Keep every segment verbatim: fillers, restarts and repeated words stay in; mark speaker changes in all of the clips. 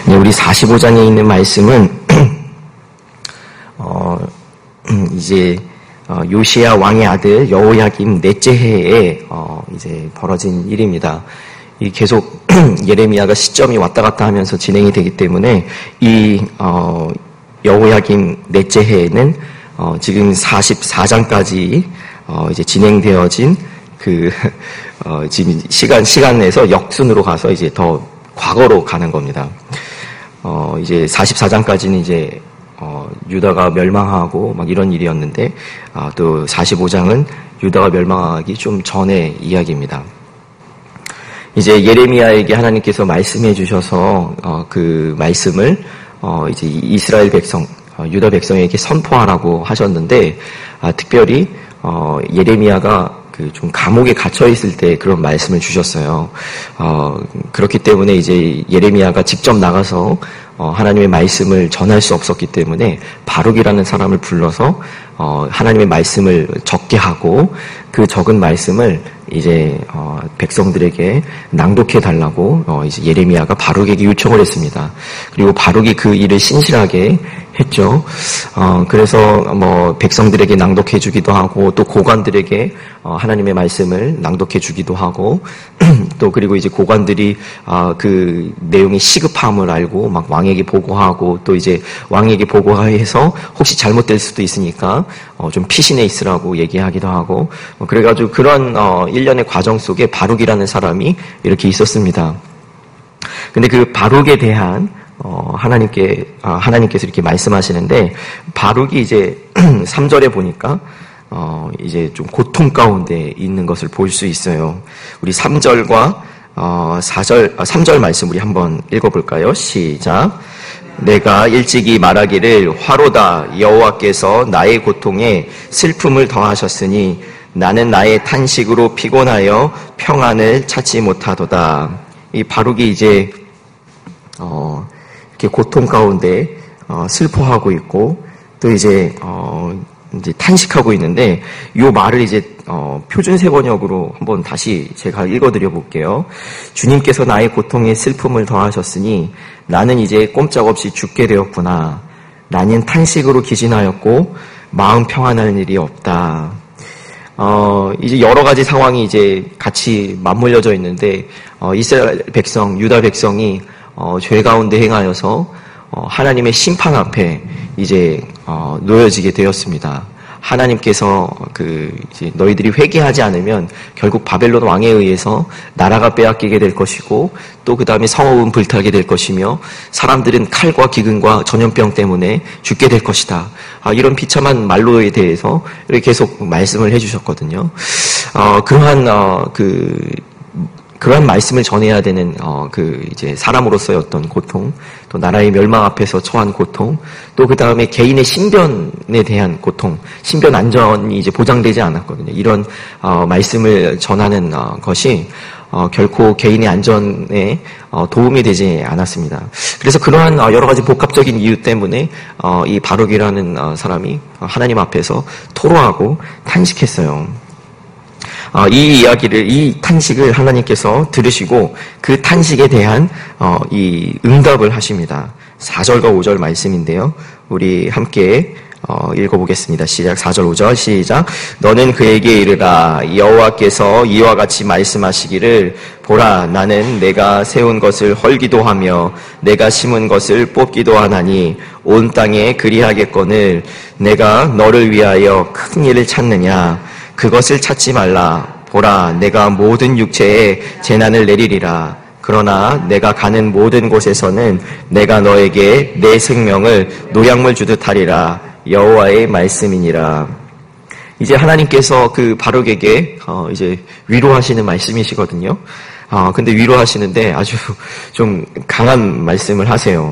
Speaker 1: 네, 우리 사십오 장에 있는 말씀은 어, 이제 어, 요시야 왕의 아들 여호야김 넷째 해에 어, 이제 벌어진 일입니다. 이 계속 예레미야가 시점이 왔다 갔다 하면서 진행이 되기 때문에 이 어, 여호야김 넷째 해에는 어, 지금 사십사 장까지 어, 이제 진행되어진 그 어, 지금 시간 시간 내에서 역순으로 가서 이제 더 과거로 가는 겁니다. 어, 이제 사십사 장까지는 이제 어, 유다가 멸망하고 막 이런 일이었는데 아, 또 사십오 장은 유다가 멸망하기 좀 전의 이야기입니다. 이제 예레미야에게 하나님께서 말씀해 주셔서 어, 그 말씀을 어, 이제 이스라엘 백성, 어, 유다 백성에게 선포하라고 하셨는데 아, 특별히 어, 예레미야가 그 좀 감옥에 갇혀 있을 때 그런 말씀을 주셨어요. 어, 그렇기 때문에 이제 예레미야가 직접 나가서 어, 하나님의 말씀을 전할 수 없었기 때문에 바룩이라는 사람을 불러서 어, 하나님의 말씀을 적게 하고 그 적은 말씀을 이제 어, 백성들에게 낭독해 달라고 어, 이제 예레미야가 바룩에게 요청을 했습니다. 그리고 바룩이 그 일을 신실하게 했죠. 어, 그래서 뭐 백성들에게 낭독해 주기도 하고 또 고관들에게 어, 하나님의 말씀을 낭독해 주기도 하고 또 그리고 이제 고관들이 어, 그 내용이 시급함을 알고 막 왕에게 보고하고 또 이제 왕에게 보고해서 혹시 잘못될 수도 있으니까 어, 좀 피신해 있으라고 얘기하기도 하고 어, 그래가지고 그런 어, 일련의 과정 속에 바룩이라는 사람이 이렇게 있었습니다. 근데 그 바룩에 대한 어, 하나님께, 아, 하나님께서 이렇게 말씀하시는데, 바룩이 이제 삼 절에 보니까, 어, 이제 좀 고통 가운데 있는 것을 볼 수 있어요. 우리 삼 절과, 어, 사 절, 아, 삼 절 말씀 우리 한번 읽어볼까요? 시작. 내가 일찍이 말하기를 화로다 여호와께서 나의 고통에 슬픔을 더하셨으니 나는 나의 탄식으로 피곤하여 평안을 찾지 못하도다. 이 바룩이 이제, 어, 이렇게 고통 가운데 어, 슬퍼하고 있고 또 이제 어, 이제 탄식하고 있는데 이 말을 이제 어, 표준세 번역으로 한번 다시 제가 읽어드려 볼게요. 주님께서 나의 고통에 슬픔을 더하셨으니 나는 이제 꼼짝없이 죽게 되었구나. 나는 탄식으로 기진하였고 마음 평안할 일이 없다. 어, 이제 여러 가지 상황이 이제 같이 맞물려져 있는데 어, 이스라엘 백성, 유다 백성이 어, 죄 가운데 행하여서 어, 하나님의 심판 앞에 이제 어, 놓여지게 되었습니다. 하나님께서 그 이제 너희들이 회개하지 않으면 결국 바벨론 왕에 의해서 나라가 빼앗기게 될 것이고 또 그 다음에 성읍은 불타게 될 것이며 사람들은 칼과 기근과 전염병 때문에 죽게 될 것이다. 아, 이런 비참한 말로에 대해서 이렇게 계속 말씀을 해주셨거든요. 어, 그러한 어, 그 그러한 말씀을 전해야 되는 어, 그 이제 사람으로서의 어떤 고통, 또 나라의 멸망 앞에서 처한 고통, 또 그 다음에 개인의 신변에 대한 고통, 신변 안전이 이제 보장되지 않았거든요. 이런 어, 말씀을 전하는 어, 것이 어, 결코 개인의 안전에 어, 도움이 되지 않았습니다. 그래서 그러한 어, 여러 가지 복합적인 이유 때문에 어, 이 바룩이라는 어, 사람이 하나님 앞에서 토로하고 탄식했어요. 어, 이 이야기를, 이 탄식을 하나님께서 들으시고 그 탄식에 대한 어, 이 응답을 하십니다. 사 절과 오 절 말씀인데요. 우리 함께 어, 읽어보겠습니다. 시작. 사 절 오 절 시작. 너는 그에게 이르라 여호와께서 이와 같이 말씀하시기를 보라 나는 내가 세운 것을 헐기도 하며 내가 심은 것을 뽑기도 하나니 온 땅에 그리하겠거늘 내가 너를 위하여 큰 일을 찾느냐 그것을 찾지 말라. 보라, 내가 모든 육체에 재난을 내리리라. 그러나 내가 가는 모든 곳에서는 내가 너에게 내 생명을 노약물 주듯 하리라. 여호와의 말씀이니라. 이제 하나님께서 그 바룩에게 어, 이제 위로하시는 말씀이시거든요. 어, 근데 위로하시는데 아주 좀 강한 말씀을 하세요.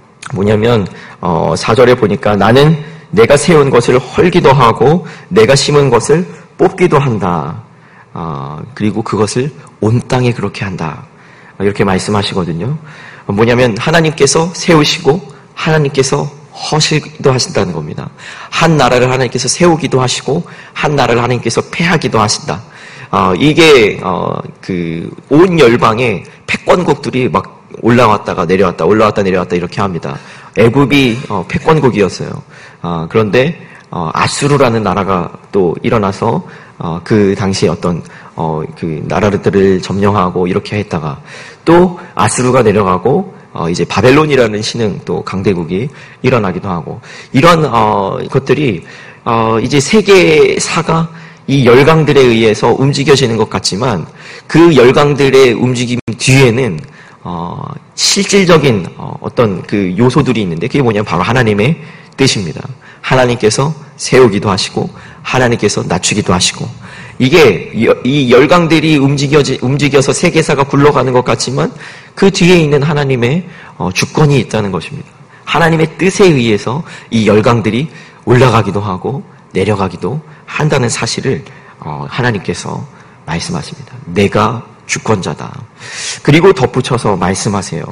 Speaker 1: 뭐냐면 어, 사 절에 보니까 나는 내가 세운 것을 헐기도 하고 내가 심은 것을 뽑기도 한다. 어, 그리고 그것을 온 땅에 그렇게 한다. 이렇게 말씀하시거든요. 뭐냐면 하나님께서 세우시고 하나님께서 허시기도 하신다는 겁니다. 한 나라를 하나님께서 세우기도 하시고 한 나라를 하나님께서 패하기도 하신다. 어, 이게 어, 그 온 열방의 패권국들이 막 올라왔다가 내려왔다, 올라왔다 내려왔다 이렇게 합니다. 애굽이 어, 패권국이었어요. 아, 그런데 어, 아수르라는 나라가 또 일어나서 어, 그 당시에 어떤 어, 그 나라들을 점령하고 이렇게 했다가 또 아수르가 내려가고 어, 이제 바벨론이라는 신흥 또 강대국이 일어나기도 하고 이런 어, 것들이 어, 이제 세계사가 이 열강들에 의해서 움직여지는 것 같지만 그 열강들의 움직임 뒤에는 어, 실질적인 어, 어떤 그 요소들이 있는데 그게 뭐냐면 바로 하나님의 뜻입니다. 하나님께서 세우기도 하시고 하나님께서 낮추기도 하시고 이게 이 열강들이 움직여지, 움직여서 세계사가 굴러가는 것 같지만 그 뒤에 있는 하나님의 어, 주권이 있다는 것입니다. 하나님의 뜻에 의해서 이 열강들이 올라가기도 하고 내려가기도 한다는 사실을 어, 하나님께서 말씀하십니다. 내가 주권자다. 그리고 덧붙여서 말씀하세요.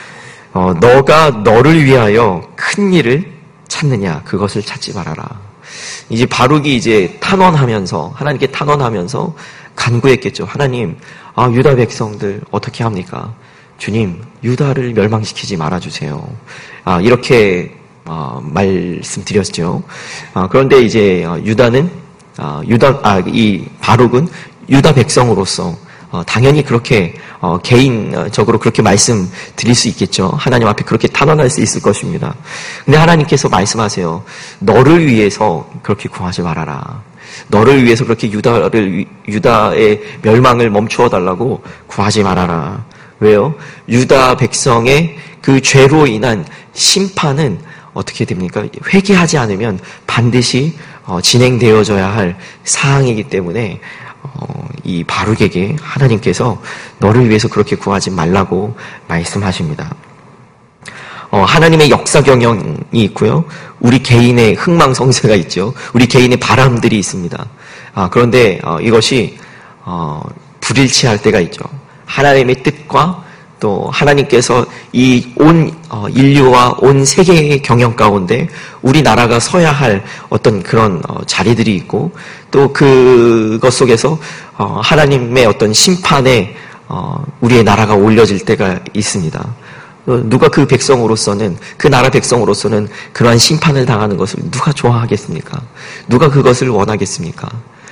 Speaker 1: 어, 너가 너를 위하여 큰 일을 찾느냐 그것을 찾지 말아라. 이제 바룩이 이제 탄원하면서 하나님께 탄원하면서 간구했겠죠. 하나님, 아, 유다 백성들 어떻게 합니까? 주님, 유다를 멸망시키지 말아주세요. 아, 이렇게 아, 말씀드렸죠. 아, 그런데 이제 유다는 아, 유다 아, 이 바룩은 유다 백성으로서 어, 당연히 그렇게 어, 개인적으로 그렇게 말씀드릴 수 있겠죠. 하나님 앞에 그렇게 탄원할 수 있을 것입니다. 근데 하나님께서 말씀하세요. 너를 위해서 그렇게 구하지 말아라. 너를 위해서 그렇게 유다를 유다의 멸망을 멈추어 달라고 구하지 말아라. 왜요? 유다 백성의 그 죄로 인한 심판은 어떻게 됩니까? 회개하지 않으면 반드시 어, 진행되어져야 할 사항이기 때문에 어, 이 바룩에게 하나님께서 너를 위해서 그렇게 구하지 말라고 말씀하십니다. 어, 하나님의 역사 경영이 있고요. 우리 개인의 흥망성쇠가 있죠. 우리 개인의 바람들이 있습니다. 아, 그런데 어, 이것이 어, 불일치할 때가 있죠. 하나님의 뜻과 또 하나님께서 이 온 인류와 온 세계의 경영 가운데 우리나라가 서야 할 어떤 그런 자리들이 있고 또 그것 속에서 하나님의 어떤 심판에 우리의 나라가 올려질 때가 있습니다. 누가 그 백성으로서는 그 나라 백성으로서는 그러한 심판을 당하는 것을 누가 좋아하겠습니까? 누가 그것을 원하겠습니까?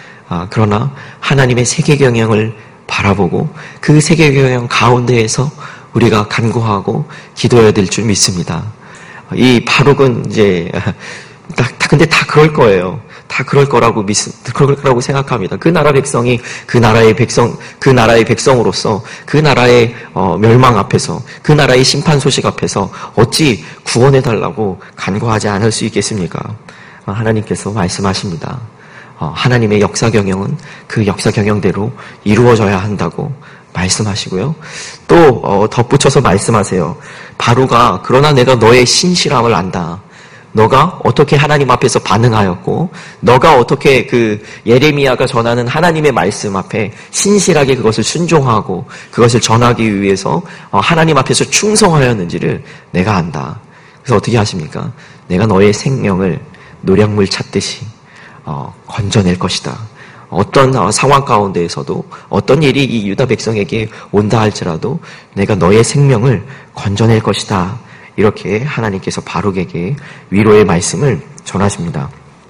Speaker 1: 그러나 하나님의 세계 경영을 바라보고 그 세계 경영 가운데에서 우리가 간구하고 기도해야 될 줄 믿습니다. 이 바룩은 이제 다, 다 근데 다 그럴 거예요. 다 그럴 거라고 믿, 그럴 거라고 생각합니다. 그 나라 백성이 그 나라의 백성, 그 나라의 백성으로서 그 나라의 어, 멸망 앞에서 그 나라의 심판 소식 앞에서 어찌 구원해 달라고 간구하지 않을 수 있겠습니까? 어, 하나님께서 말씀하십니다. 어, 하나님의 역사 경영은 그 역사 경영대로 이루어져야 한다고 말씀하시고요. 또 어, 덧붙여서 말씀하세요. 바루가 그러나 내가 너의 신실함을 안다. 너가 어떻게 하나님 앞에서 반응하였고 너가 어떻게 그 예레미야가 전하는 하나님의 말씀 앞에 신실하게 그것을 순종하고 그것을 전하기 위해서 어, 하나님 앞에서 충성하였는지를 내가 안다. 그래서 어떻게 하십니까? 내가 너의 생명을 노량물 찾듯이 어, 건져낼 것이다. 어떤 어, 상황 가운데에서도 어떤 일이 이 유다 백성에게 온다 할지라도 내가 너의 생명을 건져낼 것이다. 이렇게 하나님께서 바룩에게 위로의 말씀을 전하십니다.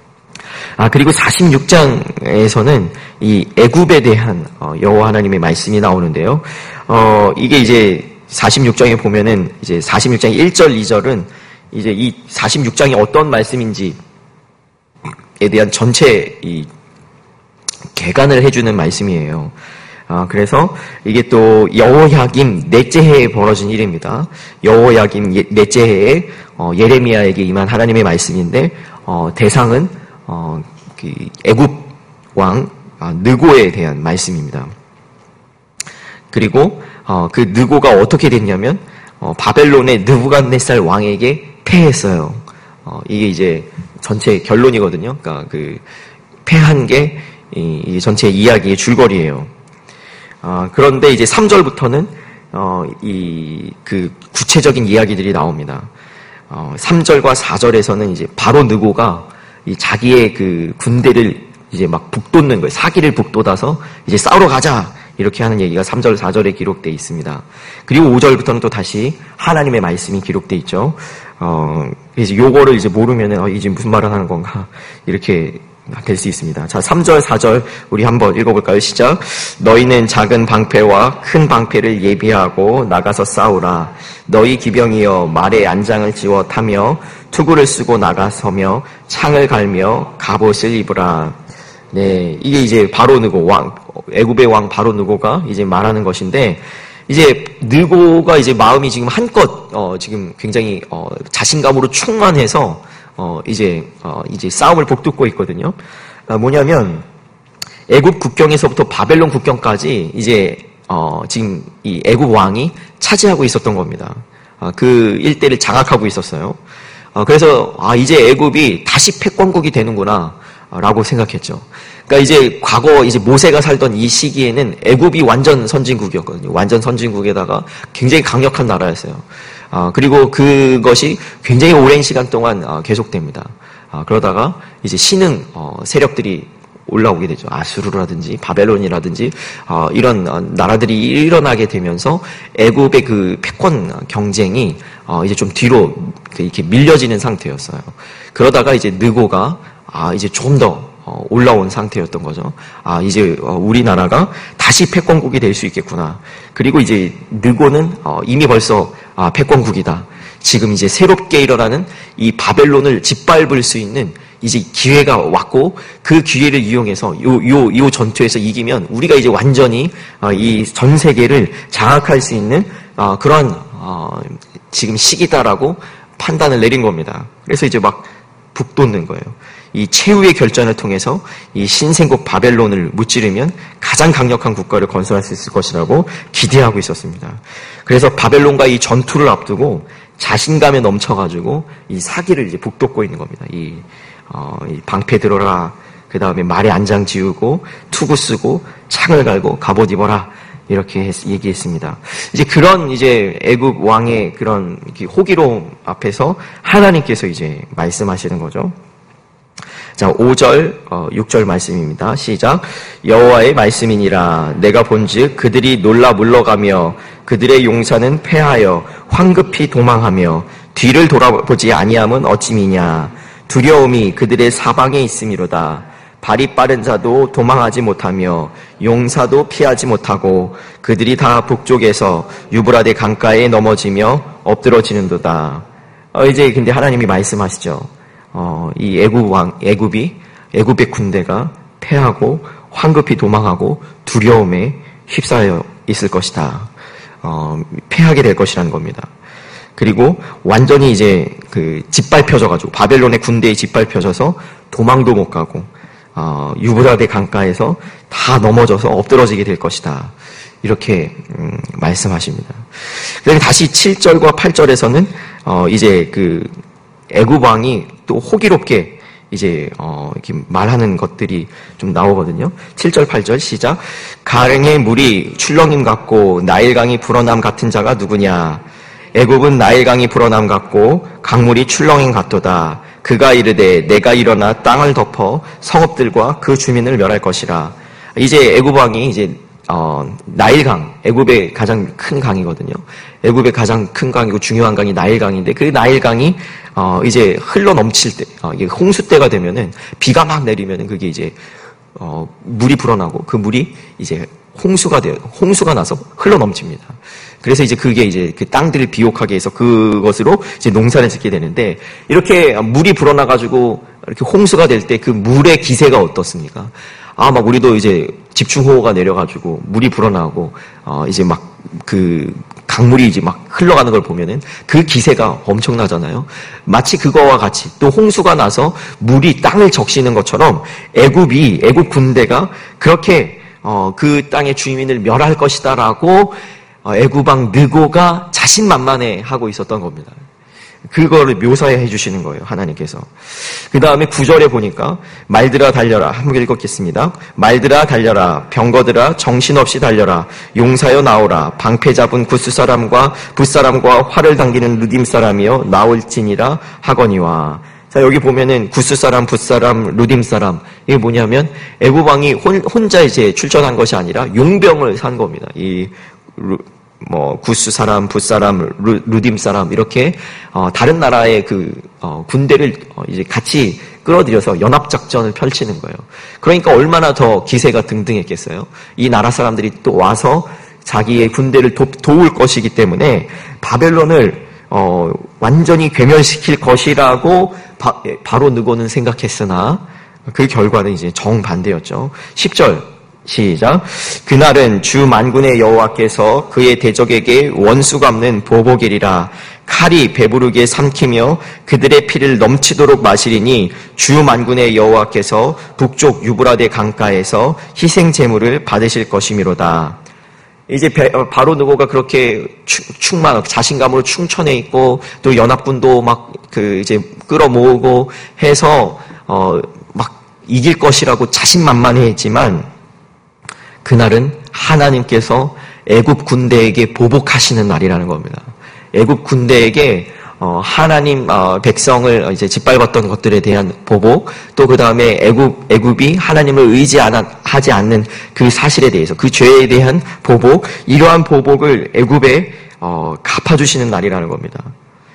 Speaker 1: 아, 그리고 사십육 장에서는 이 애굽에 대한 어, 여호와 하나님의 말씀이 나오는데요. 어, 이게 이제 사십육 장에 보면은 이제 사십육 장 일 절, 이 절은 이제 이 사십육 장이 어떤 말씀인지 에 대한 전체 이 개관을 해주는 말씀이에요. 아, 그래서 이게 또 여호야김 넷째 해에 벌어진 일입니다. 여호야김 예, 넷째 해에 어, 예레미야에게 임한 하나님의 말씀인데 어, 대상은 어, 그 애굽 왕 아, 느고에 대한 말씀입니다. 그리고 어, 그 느고가 어떻게 됐냐면 어, 바벨론의 느부갓네살 왕에게 패했어요. 어, 이게 이제 전체 결론이거든요. 그러니까 그 패한 게 이, 이 전체 이야기의 줄거리예요. 어, 그런데 이제 삼 절부터는 어, 이 그 구체적인 이야기들이 나옵니다. 어, 삼 절과 사 절에서는 이제 바로 느고가 이 자기의 그 군대를 이제 막 북돋는 거예요. 사기를 북돋아서 이제 싸우러 가자 이렇게 하는 얘기가 삼 절, 사 절에 기록되어 있습니다. 그리고 오 절부터는 또 다시 하나님의 말씀이 기록되어 있죠. 어, 이제 요거를 이제 모르면은, 어, 이제 무슨 말을 하는 건가, 이렇게 될 수 있습니다. 자, 삼 절, 사 절, 우리 한번 읽어볼까요? 시작. 너희는 작은 방패와 큰 방패를 예비하고 나가서 싸우라. 너희 기병이여 말에 안장을 지워 타며 투구를 쓰고 나가서며 창을 갈며 갑옷을 입으라. 네, 이게 이제 바로 느고 왕, 애굽의 왕 바로 느고가 이제 말하는 것인데, 이제 느고가 이제 마음이 지금 한껏 어, 지금 굉장히 어, 자신감으로 충만해서 어, 이제 어, 이제 싸움을 복돋고 있거든요. 어, 뭐냐면 애굽 국경에서부터 바벨론 국경까지 이제 어, 지금 이 애굽 왕이 차지하고 있었던 겁니다. 어, 그 일대를 장악하고 있었어요. 어, 그래서 아 이제 애굽이 다시 패권국이 되는구나. 라고 생각했죠. 그러니까 이제 과거 이제 모세가 살던 이 시기에는 애굽이 완전 선진국이었거든요. 완전 선진국에다가 굉장히 강력한 나라였어요. 아, 그리고 그것이 굉장히 오랜 시간 동안 아, 계속됩니다. 아, 그러다가 이제 신흥 어, 세력들이 올라오게 되죠. 아수르라든지 바벨론이라든지 어, 이런 어, 나라들이 일어나게 되면서 애굽의 그 패권 경쟁이 어, 이제 좀 뒤로 이렇게 밀려지는 상태였어요. 그러다가 이제 느고가 아, 이제 좀 더 올라온 상태였던 거죠. 아, 이제 우리나라가 다시 패권국이 될 수 있겠구나. 그리고 이제 느고는 이미 벌써 아, 패권국이다. 지금 이제 새롭게 일어나는 이 바벨론을 짓밟을 수 있는 이제 기회가 왔고 그 기회를 이용해서 요, 요, 요 전투에서 이기면 우리가 이제 완전히 이 전 세계를 장악할 수 있는 그런 지금 시기다라고 판단을 내린 겁니다. 그래서 이제 막 북돋는 거예요. 이 최후의 결전을 통해서 이 신생국 바벨론을 무찌르면 가장 강력한 국가를 건설할 수 있을 것이라고 기대하고 있었습니다. 그래서 바벨론과 이 전투를 앞두고 자신감에 넘쳐가지고 이 사기를 이제 북돋고 있는 겁니다. 이, 어, 이 방패 들어라. 그 다음에 말에 안장 지우고 투구 쓰고 창을 갈고 갑옷 입어라. 이렇게 했, 얘기했습니다. 이제 그런 이제 애굽 왕의 그런 호기로움 앞에서 하나님께서 이제 말씀하시는 거죠. 자, 오 절, 어, 육 절 말씀입니다. 시작. 여호와의 말씀이니라. 내가 본즉 그들이 놀라 물러가며 그들의 용사는 패하여 황급히 도망하며 뒤를 돌아보지 아니함은 어찌미냐. 두려움이 그들의 사방에 있음이로다. 발이 빠른 자도 도망하지 못하며 용사도 피하지 못하고 그들이 다 북쪽에서 유브라데 강가에 넘어지며 엎드러지는도다. 어, 이제 근데 하나님이 말씀하시죠. 어, 이 애굽 왕, 애굽이, 애굽의 군대가 패하고 황급히 도망하고 두려움에 휩싸여 있을 것이다. 어, 패하게 될 것이라는 겁니다. 그리고 완전히 이제 그 짓밟혀져가지고 바벨론의 군대에 짓밟혀져서 도망도 못 가고 어, 유브라데 강가에서 다 넘어져서 엎드러지게 될 것이다. 이렇게 음, 말씀하십니다. 그다음에 다시 칠 절과 팔 절에서는 어, 이제 그 애굽 왕이 또 호기롭게 이제 어, 이렇게 말하는 것들이 좀 나오거든요. 칠 절, 팔 절 시작. 가랭의 물이 출렁임 같고 나일강이 불어남 같은 자가 누구냐? 애굽은 나일강이 불어남 같고 강물이 출렁임 같도다. 그가 이르되 내가 일어나 땅을 덮어 성읍들과 그 주민을 멸할 것이라. 이제 애굽 왕이 이제 어, 나일강, 애굽의 가장 큰 강이거든요. 애굽의 가장 큰 강이고 중요한 강이 나일강인데 그 나일강이 어, 이제 흘러 넘칠 때, 어, 이게 홍수 때가 되면은 비가 막 내리면은 그게 이제 어, 물이 불어나고 그 물이 이제 홍수가 돼요. 홍수가 나서 흘러 넘칩니다. 그래서 이제 그게 이제 그 땅들을 비옥하게 해서 그것으로 이제 농사를 짓게 되는데 이렇게 물이 불어나가지고 이렇게 홍수가 될 때 그 물의 기세가 어떻습니까? 아, 막 우리도 이제 집중호우가 내려가지고 물이 불어나고 어, 이제 막 그 강물이 이제 막 흘러가는 걸 보면은 그 기세가 엄청나잖아요. 마치 그거와 같이 또 홍수가 나서 물이 땅을 적시는 것처럼 애굽이 애굽 군대가 그렇게 어, 그 땅의 주민을 멸할 것이다라고 어, 애굽 왕 느고가 자신만만해 하고 있었던 겁니다. 그거를 묘사해 주시는 거예요, 하나님께서. 그 다음에 구 절에 보니까 말들아 달려라. 한번 읽겠습니다. 말들아 달려라. 병거들아 정신없이 달려라. 용사여 나오라. 방패 잡은 구스 사람과 붓사람과 활을 당기는 르딤 사람이여 나올지니라 하거니와. 자, 여기 보면은 구스 사람, 붓 사람, 루딤 사람. 이게 뭐냐면 애굽 왕이 혼자 이제 출전한 것이 아니라 용병을 산 겁니다. 이 루, 뭐 구스 사람, 붓 사람, 루, 루딤 사람 이렇게 어, 다른 나라의 그 어, 군대를 어, 이제 같이 끌어들여서 연합 작전을 펼치는 거예요. 그러니까 얼마나 더 기세가 등등했겠어요. 이 나라 사람들이 또 와서 자기의 군대를 도, 도울 것이기 때문에 바벨론을 어, 완전히 괴멸시킬 것이라고 바, 바로 느고는 생각했으나 그 결과는 이제 정반대였죠. 십 절 시작. 그날은 주 만군의 여호와께서 그의 대적에게 원수 갚는 보복이리라. 칼이 배부르게 삼키며 그들의 피를 넘치도록 마시리니 주 만군의 여호와께서 북쪽 유브라데 강가에서 희생 제물을 받으실 것이미로다. 이제 바로 느고가 그렇게 충만 자신감으로 충천해 있고 또 연합군도 막 그 이제 끌어모으고 해서 어 막 이길 것이라고 자신만만해했지만 그날은 하나님께서 애굽 군대에게 보복하시는 날이라는 겁니다. 애굽 군대에게 어, 하나님 어, 백성을 이제 짓밟았던 것들에 대한 보복, 또 그 다음에 애굽 애굽이 하나님을 의지하지 않는 그 사실에 대해서 그 죄에 대한 보복, 이러한 보복을 애굽에 어, 갚아주시는 날이라는 겁니다.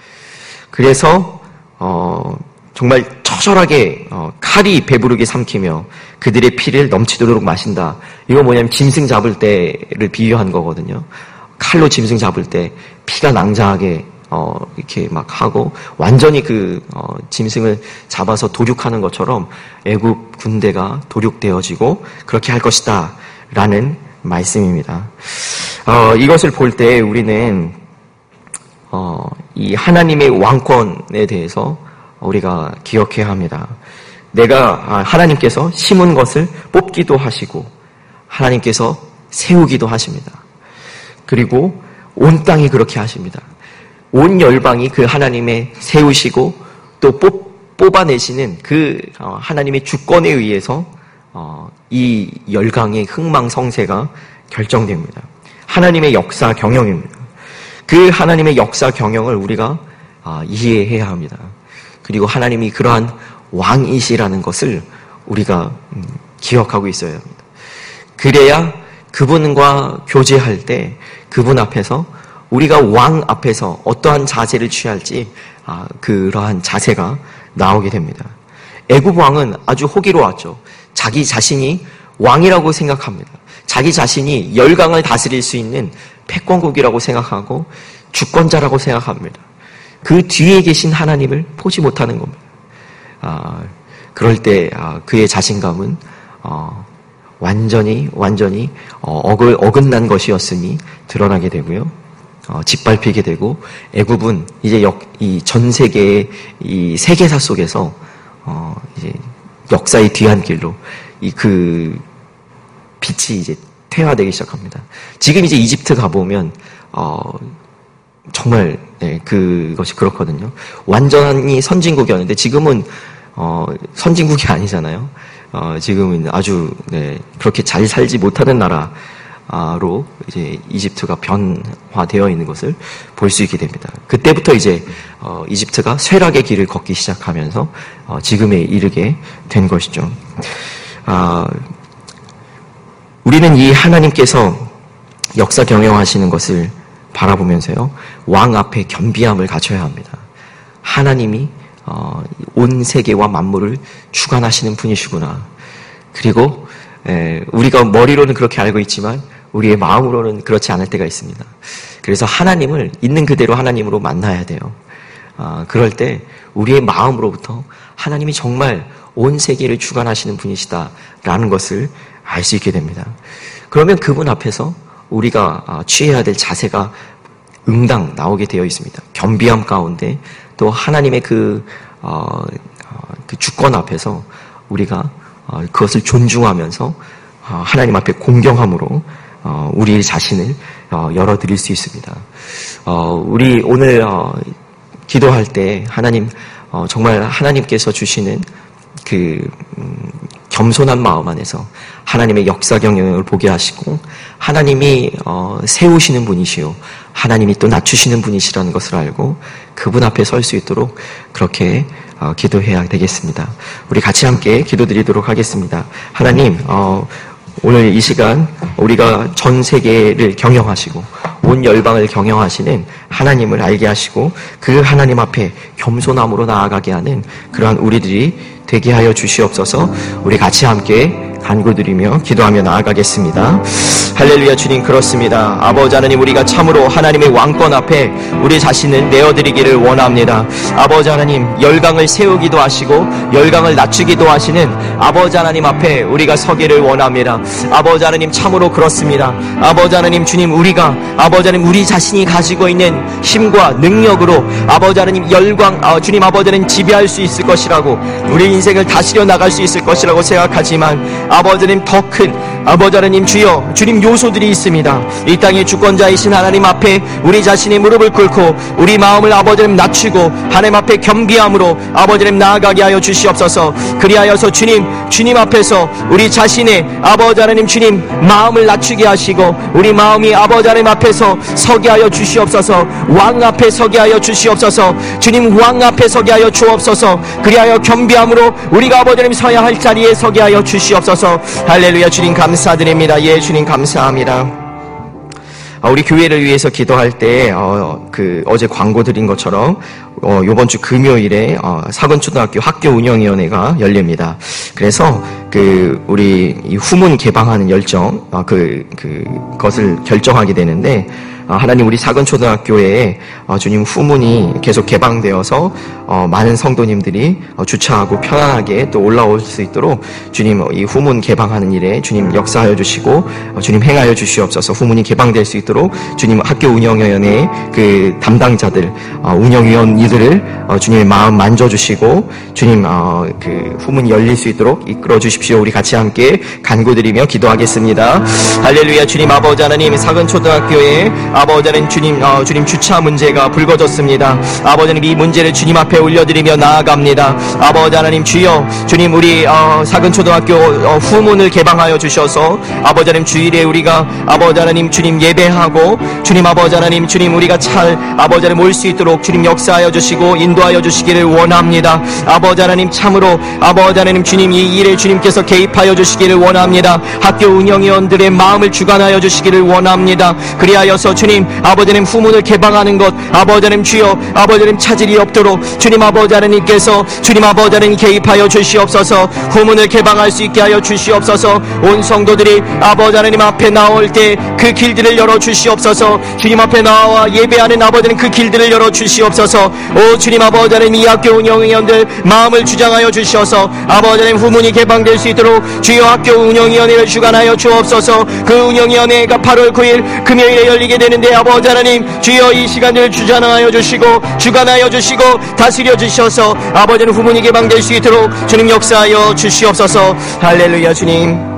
Speaker 1: 그래서 어, 정말 처절하게 어, 칼이 배부르게 삼키며 그들의 피를 넘치도록 마신다. 이거 뭐냐면 짐승 잡을 때를 비유한 거거든요. 칼로 짐승 잡을 때 피가 낭자하게 어, 이렇게 막 하고 완전히 그 어, 짐승을 잡아서 도륙하는 것처럼 애굽 군대가 도륙되어지고 그렇게 할 것이다 라는 말씀입니다. 어, 이것을 볼 때 우리는 어, 이 하나님의 왕권에 대해서 우리가 기억해야 합니다. 내가 하나님께서 심은 것을 뽑기도 하시고 하나님께서 세우기도 하십니다. 그리고 온 땅이 그렇게 하십니다. 온 열방이 그 하나님의 세우시고 또 뽑, 뽑아내시는 그 하나님의 주권에 의해서 이 열강의 흥망성쇠가 결정됩니다. 하나님의 역사 경영입니다. 그 하나님의 역사 경영을 우리가 이해해야 합니다. 그리고 하나님이 그러한 왕이시라는 것을 우리가 기억하고 있어야 합니다. 그래야 그분과 교제할 때 그분 앞에서 우리가 왕 앞에서 어떠한 자세를 취할지 아, 그러한 자세가 나오게 됩니다. 애굽 왕은 아주 호기로웠죠. 자기 자신이 왕이라고 생각합니다. 자기 자신이 열강을 다스릴 수 있는 패권국이라고 생각하고 주권자라고 생각합니다. 그 뒤에 계신 하나님을 보지 못하는 겁니다. 아, 그럴 때 아, 그의 자신감은 어, 완전히 완전히 어, 어글, 어긋난 것이었으니 드러나게 되고요. 어, 짓밟히게 되고 애굽은 이제 이 전 세계의 이 세계사 속에서 어, 이제 역사의 뒤안길로 이 그 빛이 이제 퇴화되기 시작합니다. 지금 이제 이집트 가보면 어, 정말 네, 그것이 그렇거든요. 완전히 선진국이었는데 지금은 어, 선진국이 아니잖아요. 어, 지금은 아주 네, 그렇게 잘 살지 못하는 나라로 이제 이집트가 변화되어 있는 것을 볼 수 있게 됩니다. 그때부터 이제 어, 이집트가 쇠락의 길을 걷기 시작하면서 어, 지금에 이르게 된 것이죠. 아, 우리는 이 하나님께서 역사 경영하시는 것을 바라보면서요, 왕 앞에 겸비함을 갖춰야 합니다. 하나님이 어, 온 세계와 만물을 주관하시는 분이시구나. 그리고 에, 우리가 머리로는 그렇게 알고 있지만 우리의 마음으로는 그렇지 않을 때가 있습니다. 그래서 하나님을 있는 그대로 하나님으로 만나야 돼요. 아, 그럴 때 우리의 마음으로부터 하나님이 정말 온 세계를 주관하시는 분이시다라는 것을 알 수 있게 됩니다. 그러면 그분 앞에서 우리가 취해야 될 자세가 응당 나오게 되어 있습니다. 겸비함 가운데 또 하나님의 그, 어, 그 주권 앞에서 우리가 어, 그것을 존중하면서 어, 하나님 앞에 공경함으로 어, 우리 자신을 어, 열어드릴 수 있습니다. 어, 우리 오늘 어, 기도할 때 하나님 어, 정말 하나님께서 주시는 그 음, 겸손한 마음 안에서 하나님의 역사 경영을 보게 하시고 하나님이 어, 세우시는 분이시요 하나님이 또 낮추시는 분이시라는 것을 알고 그분 앞에 설 수 있도록 그렇게 어, 기도해야 되겠습니다. 우리 같이 함께 기도드리도록 하겠습니다. 하나님, 어, 오늘 이 시간 우리가 전 세계를 경영하시고 온 열방을 경영하시는 하나님을 알게 하시고 그 하나님 앞에 겸손함으로 나아가게 하는 그러한 우리들이 되게 하여 주시옵소서. 우리 같이 함께 간구드리며 기도하며 나아가겠습니다. 할렐루야. 주님, 그렇습니다. 아버지 하나님, 우리가 참으로 하나님의 왕권 앞에 우리 자신을 내어드리기를 원합니다. 아버지 하나님, 열강을 세우기도 하시고 열강을 낮추기도 하시는 아버지 하나님 앞에 우리가 서기를 원합니다. 아버지 하나님, 참으로 그렇습니다. 아버지 하나님, 주님, 우리가 아버지 하나님 우리 자신이 가지고 있는 힘과 능력으로 아버지 하나님 열강, 아, 주님 아버지 하나님 지배할 수 있을 것이라고 우리 인생을 다스려 나갈 수 있을 것이라고 생각하지만 아버지 하나님 더 큰 아버지 하나님 주여 주님 요소들이 있습니다. 이 땅의 주권자이신 하나님 앞에 우리 자신의 무릎을 꿇고 우리 마음을 아버지 하나님 낮추고 하나님 앞에 겸비함으로 아버지 하나님 나아가게 하여 주시옵소서. 그리하여서 주님 주님 앞에서 우리 자신의 아버지 하나님 주님 마음을 낮추게 하시고 우리 마음이 아버지 하나님 앞에서 서게 하여 주시옵소서. 왕 앞에 서게 하여 주시옵소서. 주님 왕 앞에 서게 하여 주옵소서. 그리하여 겸비함으로 우리가 아버지 하나님 서야 할 자리에 서게 하여 주시옵소서. 할렐루야. 주님 감사드립니다. 예, 주님 감사합니다. 우리 교회를 위해서 기도할 때 어, 그 어제 광고 드린 것처럼 어, 이번 주 금요일에 어, 사근초등학교 학교 운영위원회가 열립니다. 그래서 그 우리 이 후문 개방하는 열정 어, 그, 그 것을 결정하게 되는데 어, 하나님 우리 사근초등학교에 어, 주님 후문이 계속 개방되어서 어, 많은 성도님들이 어, 주차하고 편안하게 또 올라올 수 있도록 주님 어, 이 후문 개방하는 일에 주님 역사하여 주시고 어, 주님 행하여 주시옵소서. 후문이 개방될 수 있도록 주님 학교 운영위원회 그 담당자들 어, 운영위원 이들을 어, 주님의 마음 만져주시고 주님 어, 그 후문이 열릴 수 있도록 이끌어 주십시오. 우리 같이 함께 간구드리며 기도하겠습니다. 할렐루야. 주님 아버지 하나님 사근초등학교에 아버지 하나님 주님 어, 주님 주차 문제가 불거졌습니다. 아버지 하나님 이 문제를 주님 앞에 올려드리며 나아갑니다. 아버지 하나님 주여 주님 우리 어, 사근초등학교 어, 후문을 개방하여 주셔서 아버지 하나님 주일에 우리가 아버지 하나님 주님 예배하고 주님 아버지 하나님 주님 우리가 잘 아버지 하나님 올 수 있도록 주님 역사하여 주시고 인도하여 주시기를 원합니다. 아버지 하나님 참으로 아버지 하나님 주님 이 일에 주님께서 개입하여 주시기를 원합니다. 학교 운영위원들의 마음을 주관하여 주시기를 원합니다. 그리하여서 주님 아버지 하나님 후문을 개방하는 것 아버지 하나님 주여 아버지 하나님 차질이 없도록 주님 아버지 하나님께서 주님 아버지 하나님 개입하여 주시옵소서. 후문을 개방할 수 있게 하여 주시옵소서. 온 성도들이 아버지 하나님 앞에 나올 때 그 길들을 열어 주시옵소서. 주님 앞에 나와 예배하는 아버지 하나님 그 길들을 열어 주시옵소서. 오 주님 아버지 하나님 이 학교 운영위원들 마음을 주장하여 주셔서 아버지 하나님 후문이 개방될 수 있도록 주여 학교 운영위원회를 주관하여 주옵소서. 그 운영위원회가 팔월 구일 금요일에 열리게 되는데 아버지 하나님 주여 이 시간을 주장하여 주시고 주관하여 주시고 다스려 주셔서 아버지 하나님 후문이 개방될 수 있도록 주님 역사하여 주시옵소서. 할렐루야. 주님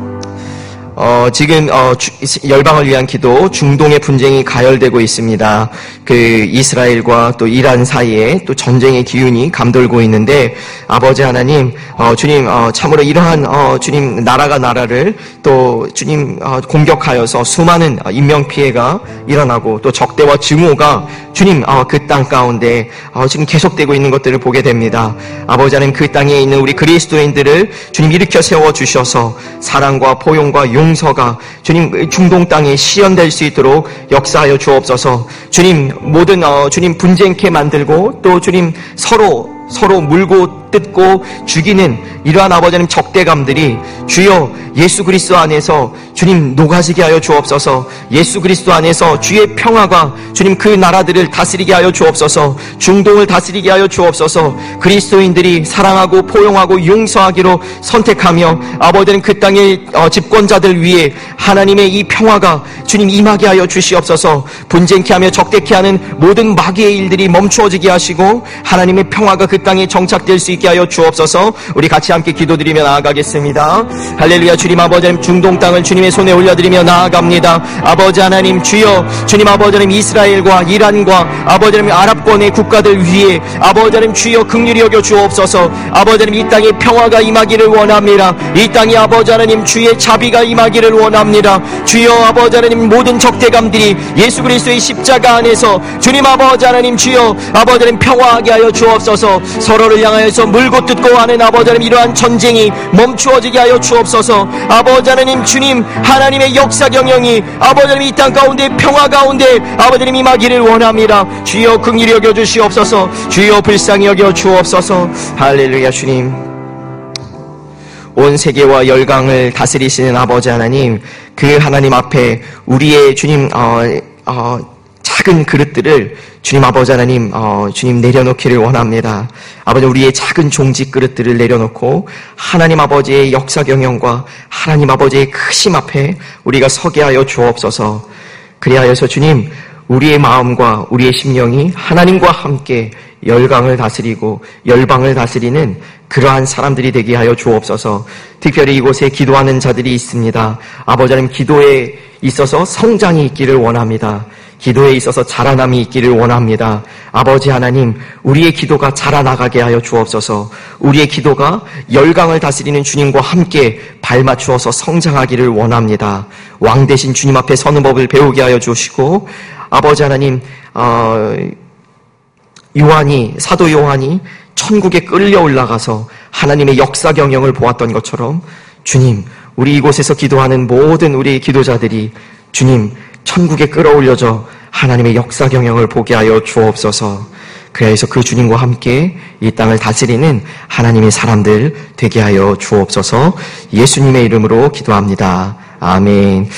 Speaker 1: 어, 지금, 어, 주, 열방을 위한 기도, 중동의 분쟁이 가열되고 있습니다. 그, 이스라엘과 또 이란 사이에 또 전쟁의 기운이 감돌고 있는데, 아버지 하나님, 어, 주님, 어, 참으로 이러한, 어, 주님, 나라가 나라를 또, 주님, 어, 공격하여서 수많은 인명피해가 일어나고 또 적대와 증오가 주님, 어, 그 땅 가운데, 어, 지금 계속되고 있는 것들을 보게 됩니다. 아버지 하나님, 그 땅에 있는 우리 그리스도인들을 주님 일으켜 세워주셔서 사랑과 포용과 용 용서가 주님 중동 땅에 시연될 수 있도록 역사하여 주옵소서. 주님 모든 어, 주님 분쟁케 만들고 또 주님 서로 서로 물고 뜯고 죽이는 이러한 아버지 하나님 적대감들이 주여 예수 그리스도 안에서 주님 녹아지게 하여 주옵소서. 예수 그리스도 안에서 주의 평화가 주님 그 나라들을 다스리게 하여 주옵소서. 중동을 다스리게 하여 주옵소서. 그리스도인들이 사랑하고 포용하고 용서하기로 선택하며 아버지 하나님 그 땅의 어, 집권자들 위해 하나님의 이 평화가 주님 임하게 하여 주시옵소서. 분쟁케 하며 적대케 하는 모든 마귀의 일들이 멈추어지게 하시고 하나님의 평화가 그 그 땅에 정착될 수 있게 하여 주옵소서. 우리 같이 함께 기도드리며 나아가겠습니다. 할렐루야. 주님 아버지 하나님, 중동 땅을 주님의 손에 올려드리며 나아갑니다. 아버지 하나님 주여, 주님 아버지 하나님 이스라엘과 이란과 아버지 하나님 아랍권의 국가들 위에 아버지 하나님 주여 긍휼히 여겨 주옵소서. 아버지 하나님 이 땅에 평화가 임하기를 원합니다. 이 땅에 아버지 하나님 주의 자비가 임하기를 원합니다. 주여 아버지 하나님 모든 적대감들이 예수 그리스도의 십자가 안에서 주님 아버지 하나님 주여 아버지 하나님 평화하게 하여 주옵소서. 서로를 향하여서 물고 뜯고 하는 아버지 하나님 이러한 전쟁이 멈추어지게 하여 주옵소서. 아버지 하나님 주님 하나님의 역사 경영이 아버지 하나님 이 땅 가운데 평화 가운데 아버지 하나님 임하기를 원합니다. 주여 긍휼히 여겨 주시옵소서. 주여 불쌍히 여겨 주옵소서. 할렐루야. 주님 온 세계와 열강을 다스리시는 아버지 하나님, 그 하나님 앞에 우리의 주님 어, 어, 작은 그릇들을 주님 아버지 하나님 어, 주님 내려놓기를 원합니다. 아버지 우리의 작은 종지 그릇들을 내려놓고 하나님 아버지의 역사 경영과 하나님 아버지의 크심 앞에 우리가 서게 하여 주옵소서. 그리하여서 주님 우리의 마음과 우리의 심령이 하나님과 함께 열강을 다스리고 열방을 다스리는 그러한 사람들이 되게 하여 주옵소서. 특별히 이곳에 기도하는 자들이 있습니다. 아버지 하나님 기도에 있어서 성장이 있기를 원합니다. 기도에 있어서 자라남이 있기를 원합니다. 아버지 하나님 우리의 기도가 자라나가게 하여 주옵소서. 우리의 기도가 열강을 다스리는 주님과 함께 발맞추어서 성장하기를 원합니다. 왕 대신 주님 앞에 서는 법을 배우게 하여 주시고 아버지 하나님 어, 요한이 사도 요한이 천국에 끌려 올라가서 하나님의 역사 경영을 보았던 것처럼 주님 우리 이곳에서 기도하는 모든 우리 기도자들이 주님 천국에 끌어올려져 하나님의 역사 경영을 보게 하여 주옵소서. 그래서 그 주님과 함께 이 땅을 다스리는 하나님의 사람들 되게 하여 주옵소서. 예수님의 이름으로 기도합니다. 아멘.